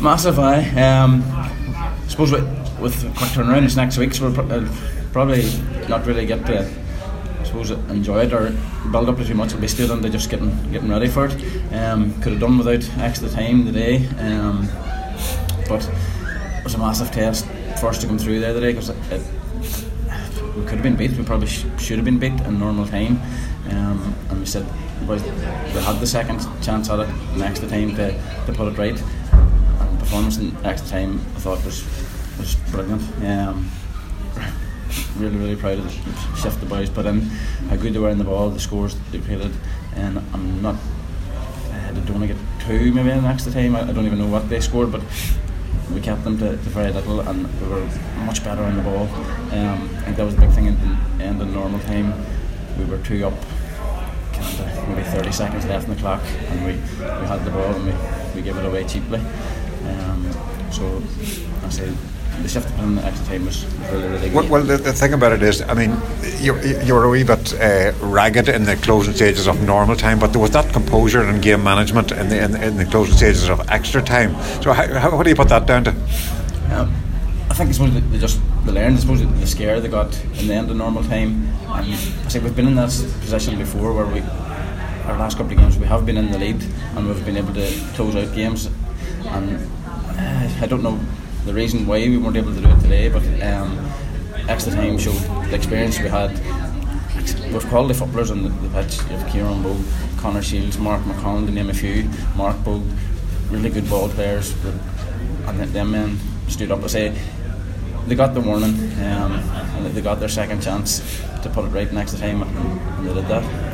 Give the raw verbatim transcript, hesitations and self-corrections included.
Massive, aye. Um, I suppose with, with a quick turnaround, it's next week, so we'll pro- uh, probably not really get to, I suppose, enjoy it or build up it too much. It'll be straight into just getting getting ready for it. Um, could have done without extra time today, um, but it was a massive test for us to come through there today, because it, it, we could have been beat. We probably sh- should have been beat in normal time, um, and we said we had the second chance at it in extra time to, to put it right. And performance in extra time, I thought, was was brilliant. Um, really, really proud of the shift the boys put in, how good they were in the ball, the scores they created, and I'm not. I don't want to get two maybe in extra time. I, I don't even know what they scored, but we kept them to, to very little, and we were much better on the ball. Um, I think that was the big thing in the end of normal time. We were two up, kind of maybe thirty seconds left in the clock, and we, we had the ball and we, we gave it away cheaply. Um, so I say the shift in the extra time was really, really good. Well, well the, the thing about it is, I mean, you, you were a wee bit uh, ragged in the closing stages of normal time, but there was that composure and game management in the in, in the closing stages of extra time. So how, how, what do you put that down to? Um, I think I suppose they just they learned. I suppose the scare they got in the end of normal time. And I say we've been in this position before, where we our last couple of games we have been in the lead and we've been able to close out games. And uh, I don't know the reason why we weren't able to do it today, but um, extra time showed the experience we had. We've quality footballers on the, the pitch. You have Kieran Bogue, Connor Shields, Mark McConnell, to name a few. Mark Bogue, really good ball players, and them men stood up. I say they got the warning, um, and they got their second chance to put it right next time, and they did that.